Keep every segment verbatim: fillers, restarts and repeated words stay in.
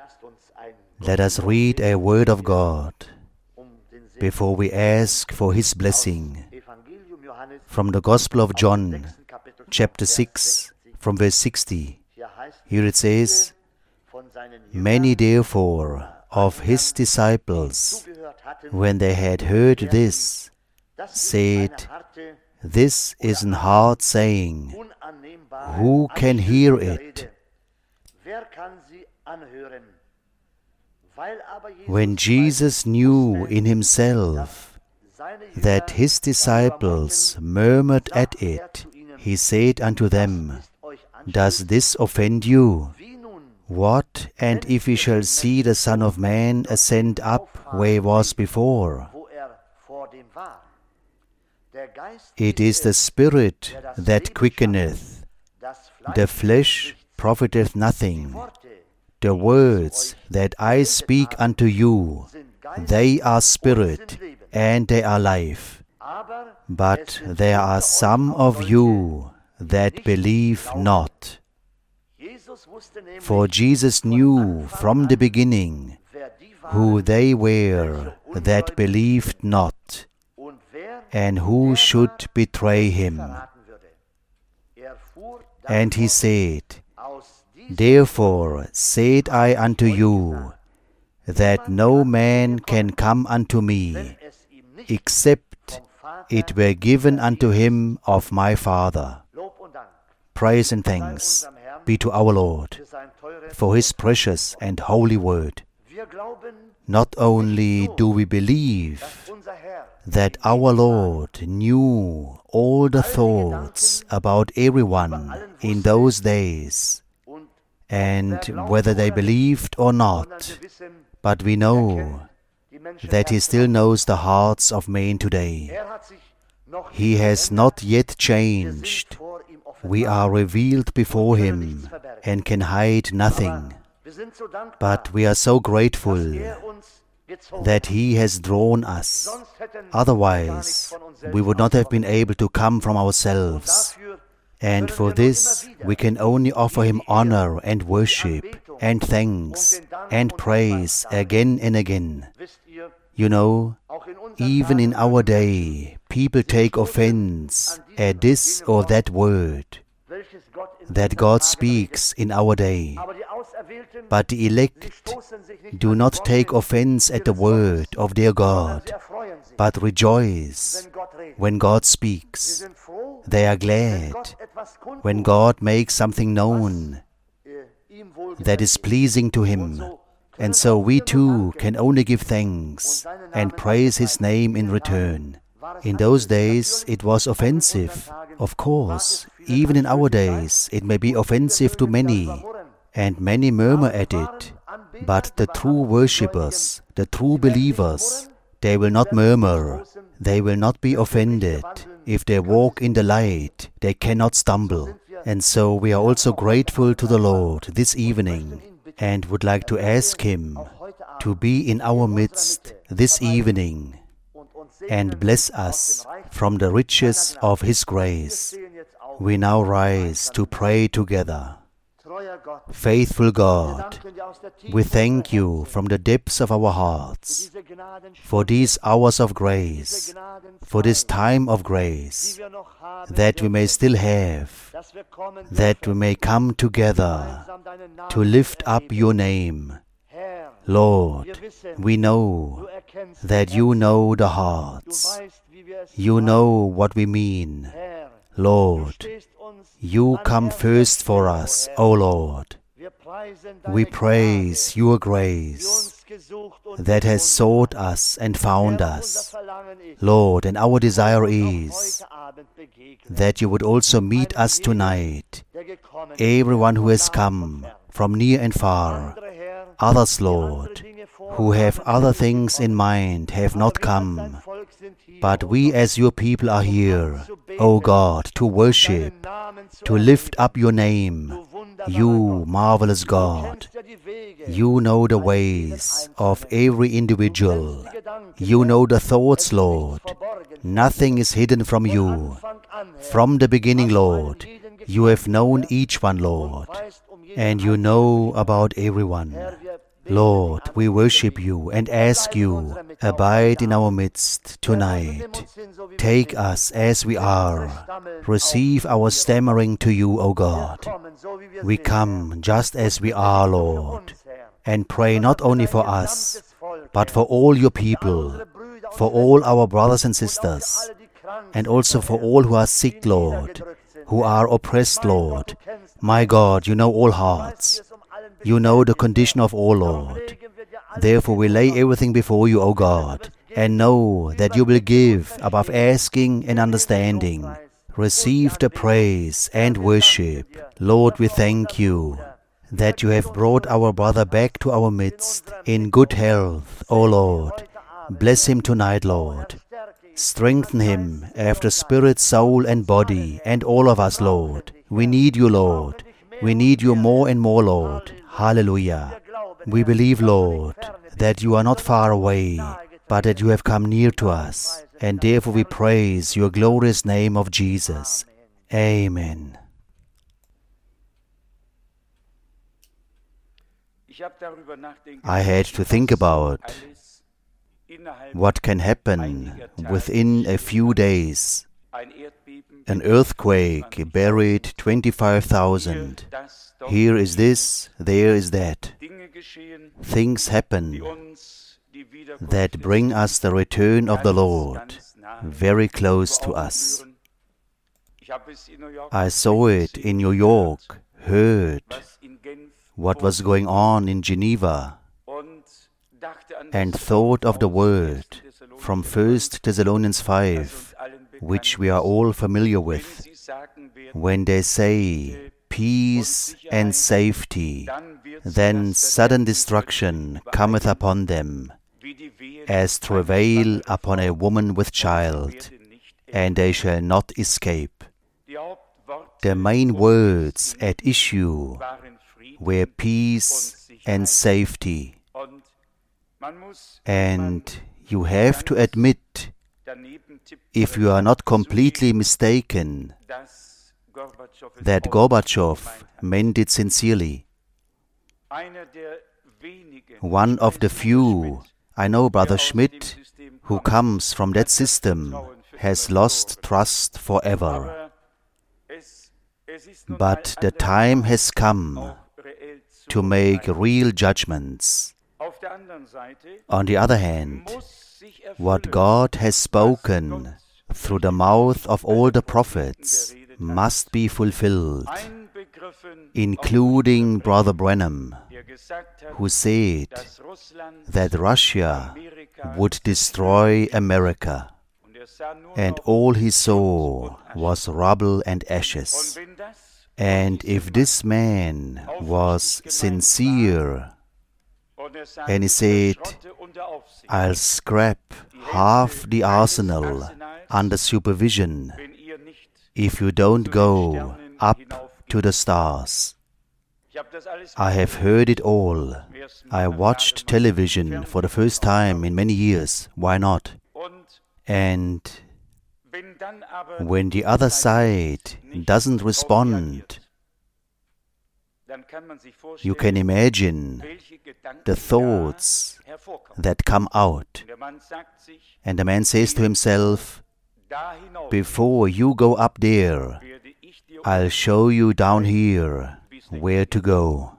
Let us read a word of God before we ask for His blessing. From the Gospel of John, chapter six, from verse sixty. Here it says, "Many therefore of His disciples, when they had heard this, said, This is an hard saying. Who can hear it?" When Jesus knew in Himself that His disciples murmured at it, He said unto them, "Does this offend you? What, and if we shall see the Son of Man ascend up where He was before? It is the Spirit that quickeneth, the flesh profiteth nothing. The words that I speak unto you, they are spirit, and they are life. But there are some of you that believe not." For Jesus knew from the beginning who they were that believed not, and who should betray Him. And He said, "Therefore said I unto you, that no man can come unto me, except it were given unto him of my Father." Praise and thanks be to our Lord for His precious and holy word. Not only do we believe that our Lord knew all the thoughts about everyone in those days, and whether they believed or not, but we know that He still knows the hearts of men today. He has not yet changed. We are revealed before Him and can hide nothing. But we are so grateful that He has drawn us. Otherwise, we would not have been able to come from ourselves. And for this, we can only offer Him honor and worship and thanks and praise again and again. You know, even in our day, people take offense at this or that word that God speaks in our day. But the elect do not take offense at the word of their God, but rejoice when God speaks. They are glad when God makes something known that is pleasing to Him. And so we too can only give thanks and praise His name in return. In those days it was offensive. Of course, even in our days it may be offensive to many, and many murmur at it. But the true worshippers, the true believers, they will not murmur, they will not be offended. If they walk in the light, they cannot stumble. And so we are also grateful to the Lord this evening, and would like to ask Him to be in our midst this evening and bless us from the riches of His grace. We now rise to pray together. Faithful God, we thank You from the depths of our hearts for these hours of grace, for this time of grace, that we may still have, that we may come together to lift up Your name. Lord, we know that You know the hearts. You know what we mean. Lord, You come first for us, O Lord. We praise Your grace that has sought us and found us. Lord, and our desire is that You would also meet us tonight, everyone who has come from near and far. Others, Lord, who have other things in mind, have not come. But we as Your people are here, O God, to worship, to lift up Your name. You marvelous God, You know the ways of every individual. You know the thoughts, Lord. Nothing is hidden from You. From the beginning, Lord, You have known each one, Lord, and You know about everyone. Lord, we worship you and ask you, abide in our midst tonight. Take us as we are. Receive our stammering to you, O God. We come just as we are, Lord, and pray not only for us, but for all your people, for all our brothers and sisters, and also for all who are sick, Lord, who are oppressed, Lord. My God, you know all hearts. You know the condition of all, Lord. Therefore we lay everything before you, O God, and know that you will give above asking and understanding. Receive the praise and worship. Lord, we thank you that you have brought our brother back to our midst in good health, O Lord. Bless him tonight, Lord. Strengthen him after spirit, soul and body, and all of us, Lord. We need you, Lord. We need you more and more, Lord. Hallelujah. We believe, Lord, that you are not far away, but that you have come near to us, and therefore we praise your glorious name of Jesus. Amen. I had to think about what can happen within a few days. An earthquake buried twenty-five thousand. Here is this, there is that. Things happen that bring us the return of the Lord very close to us. I saw it in New York, heard what was going on in Geneva, and thought of the word from First Thessalonians five, which we are all familiar with, when they say peace and safety, then sudden destruction cometh upon them, as travail upon a woman with child, and they shall not escape. The main words at issue were peace and safety. And you have to admit, if you are not completely mistaken, that Gorbachev meant it sincerely. One of the few, I know Brother Schmidt, who comes from that system, has lost trust forever. But the time has come to make real judgments. On the other hand, what God has spoken through the mouth of all the prophets must be fulfilled, including Brother Branham, who said that Russia would destroy America, and all he saw was rubble and ashes. And if this man was sincere, and he said, I'll scrap half the arsenal under supervision if you don't go up to the stars. I have heard it all. I watched television for the first time in many years. Why not? And when the other side doesn't respond, you can imagine the thoughts that come out. And the man says to himself, before you go up there, I'll show you down here where to go.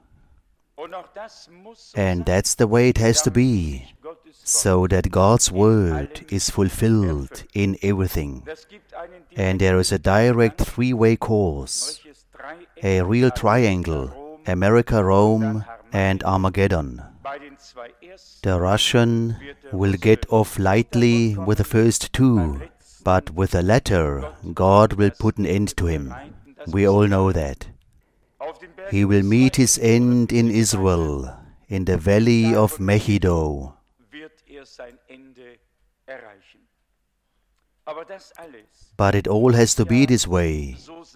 And that's the way it has to be, so that God's word is fulfilled in everything. And there is a direct three-way course, a real triangle, America, Rome, and Armageddon. The Russian will get off lightly with the first two, but with the latter, God will put an end to him. We all know that. He will meet his end in Israel, in the valley of Megiddo. But it all has to be this way,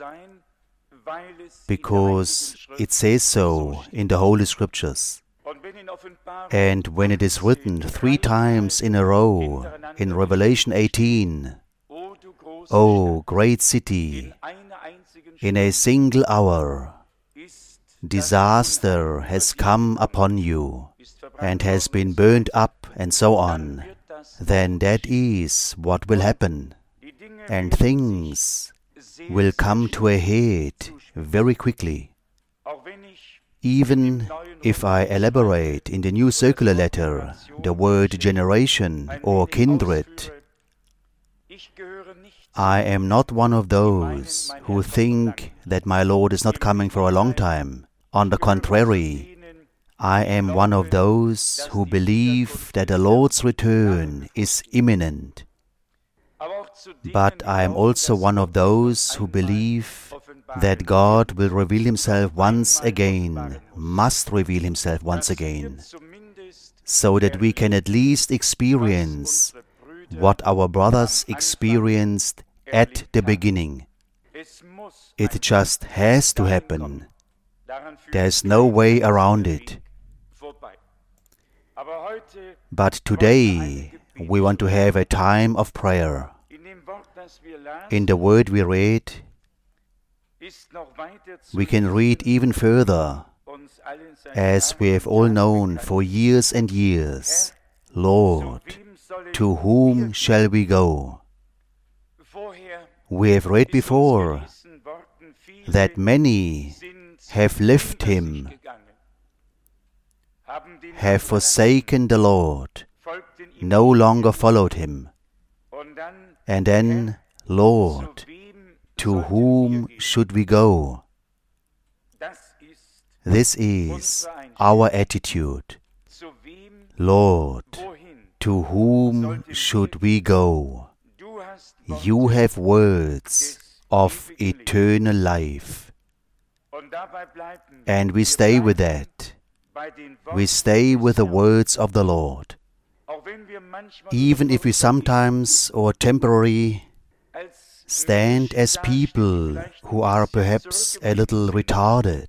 because it says so in the Holy Scriptures. And when it is written three times in a row in Revelation eighteen, O great city, in a single hour, disaster has come upon you. and has been burned up and so on, then that is what will happen. And things will come to a head very quickly. Even if I elaborate in the New Circular Letter the word generation or kindred, I am not one of those who think that my Lord is not coming for a long time. On the contrary, I am one of those who believe that the Lord's return is imminent. But I am also one of those who believe that God will reveal Himself once again, must reveal Himself once again, so that we can at least experience what our brothers experienced at the beginning. It just has to happen. There's no way around it. But today we want to have a time of prayer. In the word we read, we can read even further, as we have all known for years and years, Lord, to whom shall we go? We have read before that many have left Him, have forsaken the Lord, no longer followed Him. And then, Lord, to whom should we go? This is our attitude. Lord, to whom should we go? You have words of eternal life. And we stay with that. We stay with the words of the Lord. Even if we sometimes or temporarily stand as people who are perhaps a little retarded,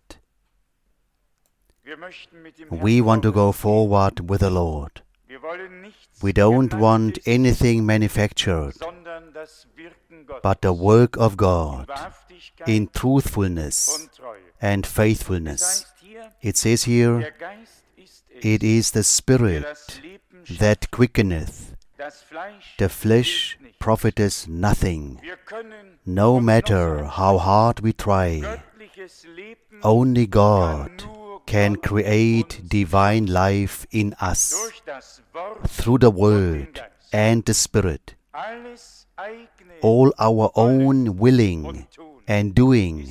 we want to go forward with the Lord. We don't want anything manufactured, but the work of God in truthfulness and faithfulness. It says here, it is the Spirit that quickeneth, the flesh profiteth nothing. No matter how hard we try, only God can create divine life in us through the Word and the Spirit. All our own willing and doing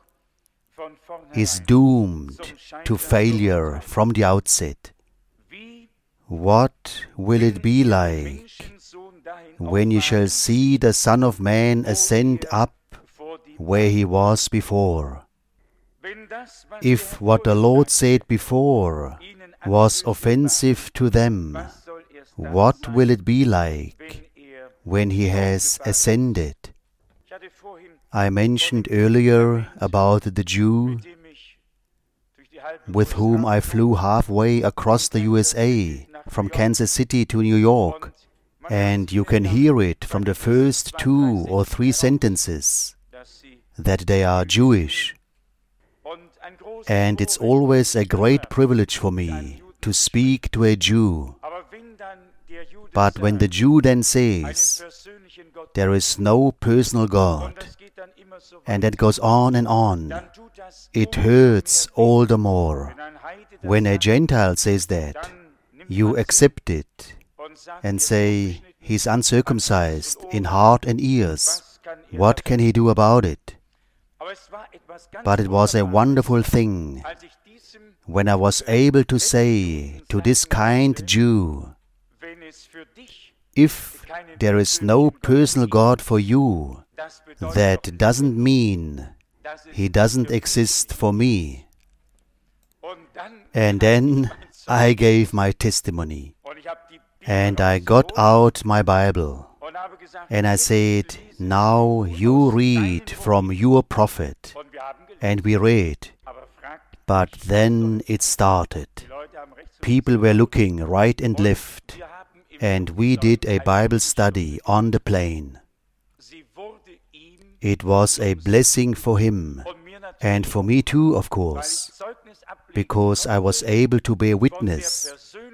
is doomed to failure from the outset. What will it be like when you shall see the Son of Man ascend up where He was before? If what the Lord said before was offensive to them, what will it be like when He has ascended? I mentioned earlier about the Jew with whom I flew halfway across the U S A from Kansas City to New York, and you can hear it from the first two or three sentences that they are Jewish. And it's always a great privilege for me to speak to a Jew. But when the Jew then says, there is no personal God, and that goes on and on, it hurts all the more. When a Gentile says that, you accept it and say, he's uncircumcised in heart and ears. What can he do about it? But it was a wonderful thing when I was able to say to this kind Jew, if there is no personal God for you, that doesn't mean He doesn't exist for me. And then I gave my testimony, and I got out my Bible, and I said, now you read from your prophet. And we read, but then it started. People were looking right and left, and we did a Bible study on the plane. It was a blessing for him, and for me too, of course, because I was able to bear witness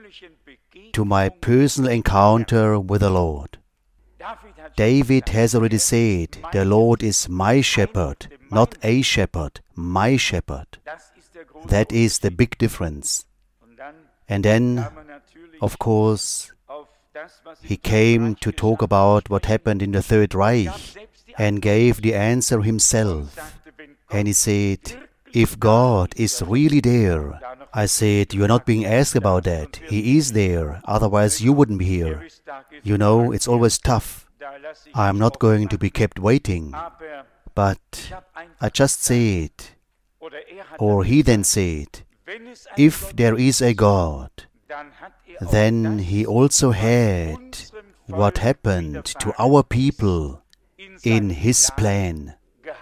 to my personal encounter with the Lord. David has already said, the Lord is my shepherd, not a shepherd, my shepherd. That is the big difference. And then, of course, he came to talk about what happened in the Third Reich and gave the answer himself. And he said, if God is really there, I said, you are not being asked about that. He is there, otherwise you wouldn't be here. You know, it's always tough. I'm not going to be kept waiting. But I just said, or he then said, if there is a God, then he also had what happened to our people in his plan.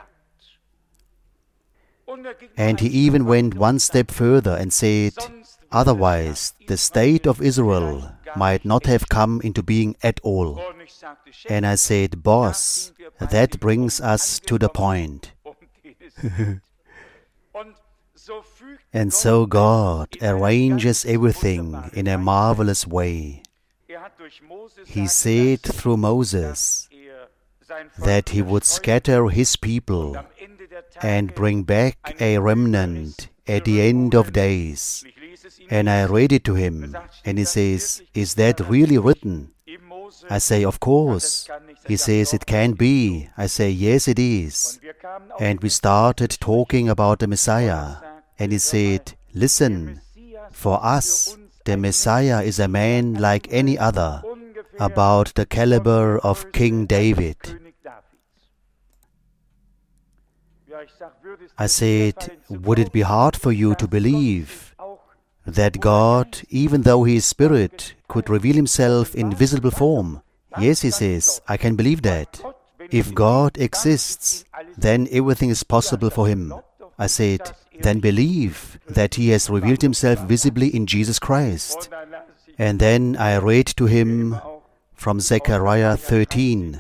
And he even went one step further and said, otherwise the state of Israel might not have come into being at all. And I said, boss, that brings us to the point. And so God arranges everything in a marvelous way. He said through Moses that he would scatter his people and bring back a remnant at the end of days. And I read it to him, and he says, is that really written? I say, of course. He says, it can be. I say, yes, it is. And we started talking about the Messiah. And he said, listen, for us, the Messiah is a man like any other, about the caliber of King David. I said, would it be hard for you to believe that God, even though He is Spirit, could reveal Himself in visible form? Yes, he says, I can believe that. If God exists, then everything is possible for Him. I said, then believe that He has revealed Himself visibly in Jesus Christ. And then I read to him from Zechariah thirteen.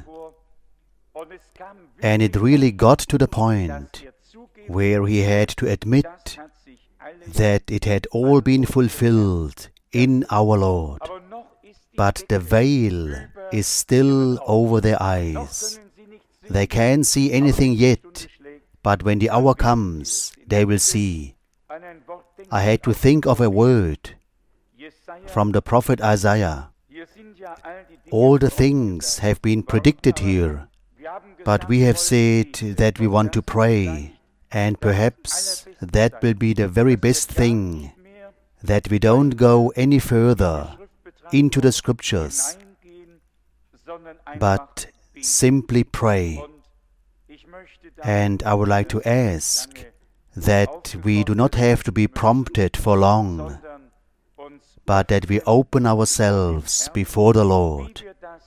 And it really got to the point where he had to admit that it had all been fulfilled in our Lord. But the veil is still over their eyes. They can't see anything yet, but when the hour comes, they will see. I had to think of a word from the prophet Isaiah. All the things have been predicted here, but we have said that we want to pray, and perhaps that will be the very best thing, that we don't go any further into the Scriptures, but simply pray. And I would like to ask that we do not have to be prompted for long, but that we open ourselves before the Lord,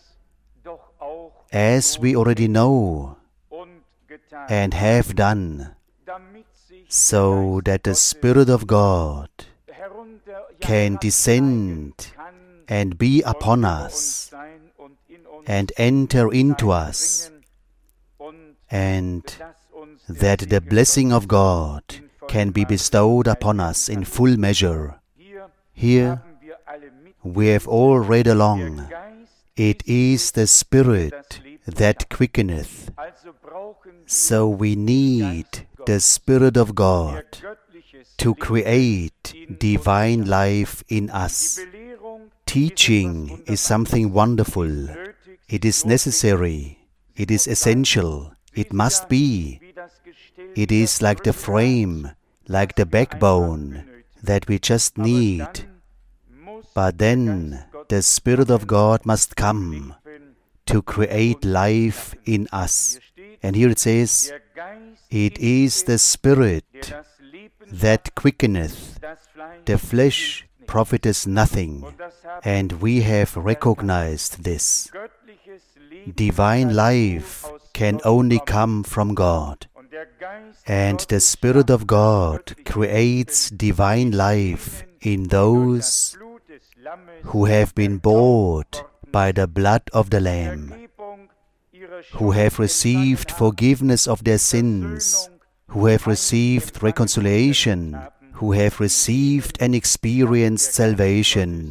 as we already know and have done, so that the Spirit of God can descend and be upon us and enter into us, and that the blessing of God can be bestowed upon us in full measure. Here we have all read along, it is the Spirit that quickeneth. So we need the Spirit of God to create divine life in us. Teaching is something wonderful. It is necessary. It is essential. It must be. It is like the frame, like the backbone that we just need. But then the Spirit of God must come to create life in us. And here it says, it is the Spirit that quickeneth, the flesh profiteth nothing. And we have recognized this. Divine life can only come from God. And the Spirit of God creates divine life in those who have been bought by the blood of the Lamb, who have received forgiveness of their sins, who have received reconciliation, who have received and experienced salvation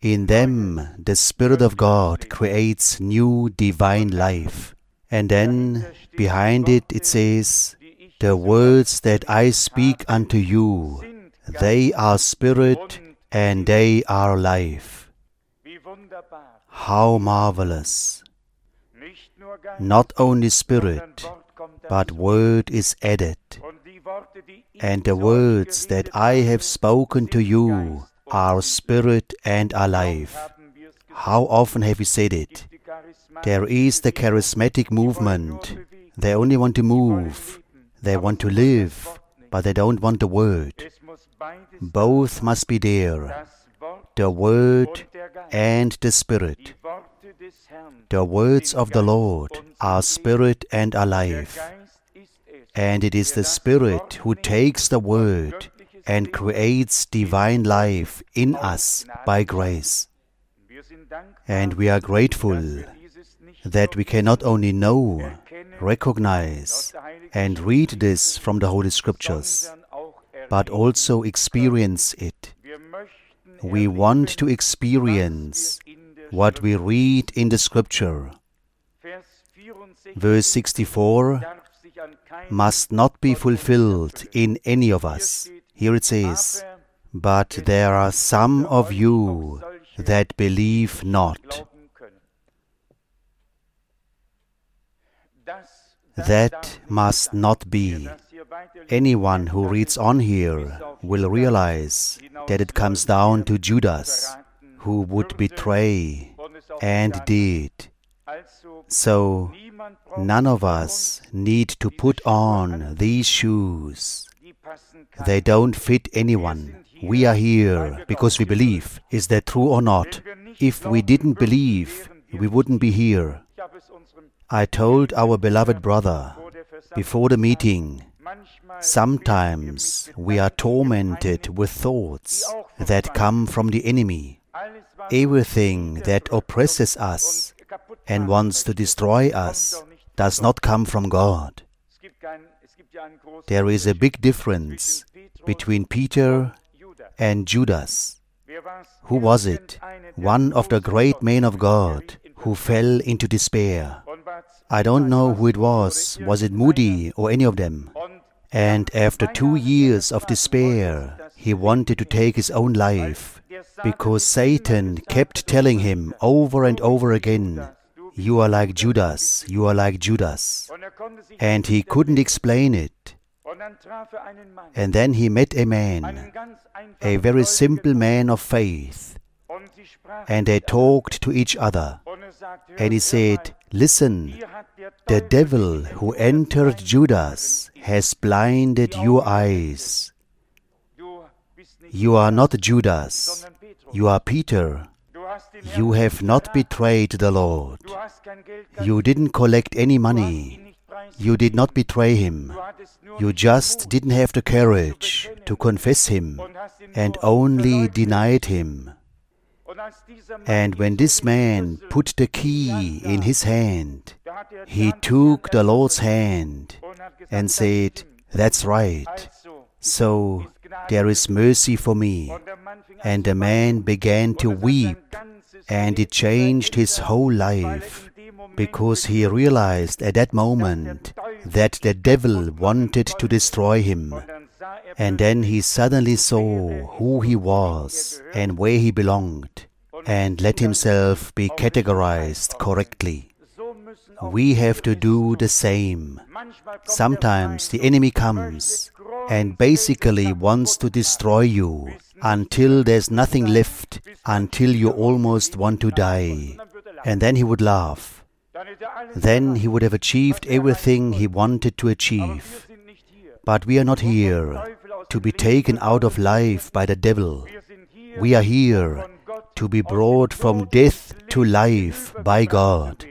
In them, the Spirit of God creates new divine life. And then, behind it, it says, the words that I speak unto you, they are spirit and they are life. How marvelous! Not only spirit, but word is added. And the words that I have spoken to you are spirit and are life. How often have we said it? There is the charismatic movement. They only want to move. They want to live, but they don't want the word. Both must be there, the word and the spirit. The words of the Lord are spirit and are life. And it is the Spirit who takes the word and creates divine life in us by grace. And we are grateful that we can not only know, recognize, and read this from the Holy Scriptures, but also experience it. We want to experience what we read in the Scripture. Verse sixty-four must not be fulfilled in any of us. Here it says, but there are some of you that believe not. That must not be. Anyone who reads on here will realize that it comes down to Judas, who would betray and did. So, none of us need to put on these shoes. They don't fit anyone. We are here because we believe. Is that true or not? If we didn't believe, we wouldn't be here. I told our beloved brother before the meeting, sometimes we are tormented with thoughts that come from the enemy. Everything that oppresses us and wants to destroy us does not come from God. There is a big difference between Peter and Judas. Who was it? One of the great men of God who fell into despair. I don't know who it was. Was it Moody or any of them? And after two years of despair, he wanted to take his own life because Satan kept telling him over and over again, you are like Judas, you are like Judas. And he couldn't explain it. And then he met a man, a very simple man of faith. And they talked to each other. And he said, listen, the devil who entered Judas has blinded your eyes. You are not Judas, you are Peter. You have not betrayed the Lord. You didn't collect any money. You did not betray him. You just didn't have the courage to confess him and only denied him. And when this man put the key in his hand, he took the Lord's hand and said, that's right. So there is mercy for me. And the man began to weep, and it changed his whole life, because he realized at that moment that the devil wanted to destroy him. And then he suddenly saw who he was and where he belonged, and let himself be categorized correctly. We have to do the same. Sometimes the enemy comes and basically wants to destroy you until there's nothing left, until you almost want to die. And then he would laugh. Then he would have achieved everything he wanted to achieve. But we are not here to be taken out of life by the devil. We are here to be brought from death to life by God.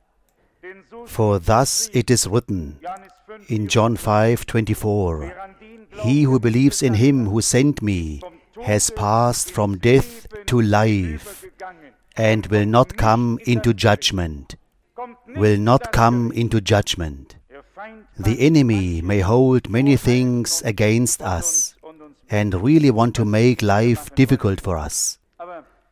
For thus it is written in John five twenty-four, he who believes in him who sent me has passed from death to life, and will not come into judgment, will not come into judgment. The enemy may hold many things against us and really want to make life difficult for us.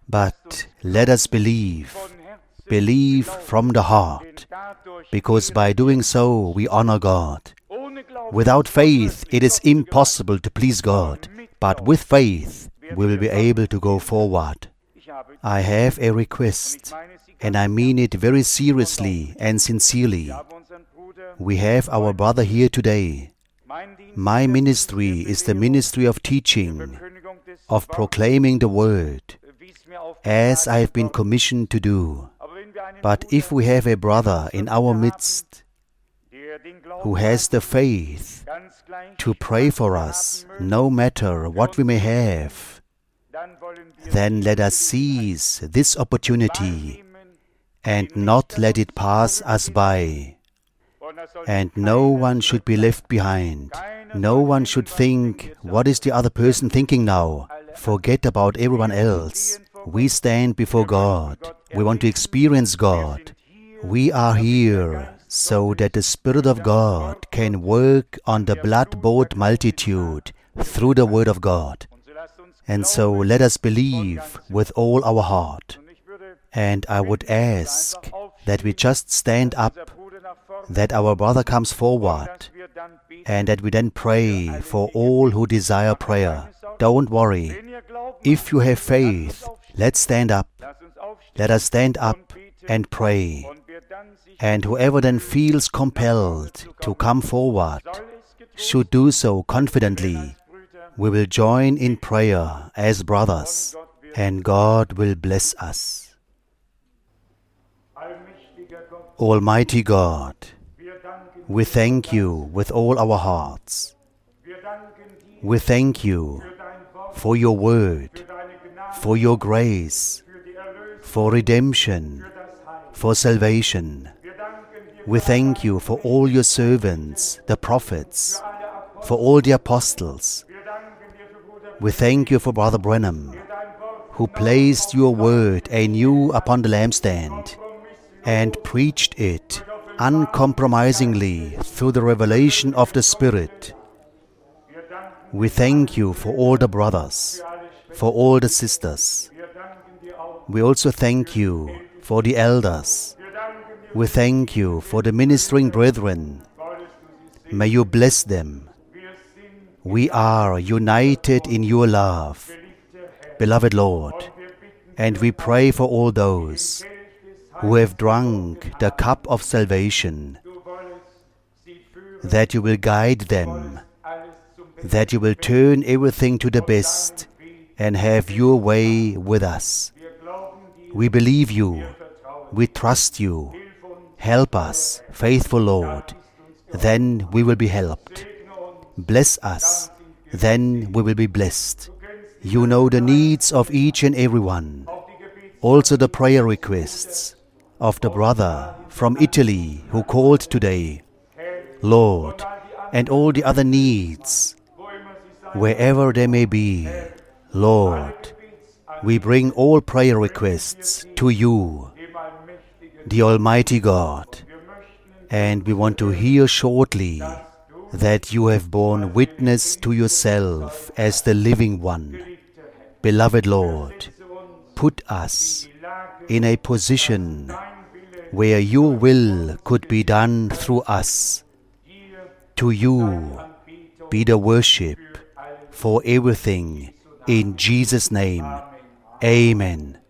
But let us believe, believe from the heart, because by doing so we honor God. Without faith it is impossible to please God, but with faith we will be able to go forward. I have a request, and I mean it very seriously and sincerely. We have our brother here today. My ministry is the ministry of teaching, of proclaiming the word, as I have been commissioned to do. But if we have a brother in our midst who has the faith to pray for us, no matter what we may have, then let us seize this opportunity and not let it pass us by. And no one should be left behind. No one should think, what is the other person thinking now? Forget about everyone else. We stand before God. We want to experience God. We are here so that the Spirit of God can work on the blood-bought multitude through the Word of God. And so let us believe with all our heart. And I would ask that we just stand up, that our brother comes forward, and that we then pray for all who desire prayer. Don't worry. If you have faith, let's stand up. Let us stand up and pray. And whoever then feels compelled to come forward should do so confidently. We will join in prayer as brothers, and God will bless us. Almighty God, we thank you with all our hearts. We thank you for your word, for your grace, for redemption, for salvation. We thank you for all your servants, the prophets, for all the apostles. We thank you for Brother Branham, who placed your word anew upon the lampstand and preached it uncompromisingly through the revelation of the Spirit. We thank you for all the brothers, for all the sisters. We also thank you for the elders. We thank you for the ministering brethren. May you bless them. We are united in your love, beloved Lord, and we pray for all those who have drunk the cup of salvation, that you will guide them, that you will turn everything to the best and have your way with us. We believe you, we trust you. Help us, faithful Lord, then we will be helped. Bless us, then we will be blessed. You know the needs of each and every one, also the prayer requests of the brother from Italy who called today, Lord, and all the other needs, wherever they may be. Lord, we bring all prayer requests to you, the Almighty God, and we want to hear shortly that you have borne witness to yourself as the living one. Beloved Lord, put us in a position where your will could be done through us. To you be the worship for everything, in Jesus' name. Amen.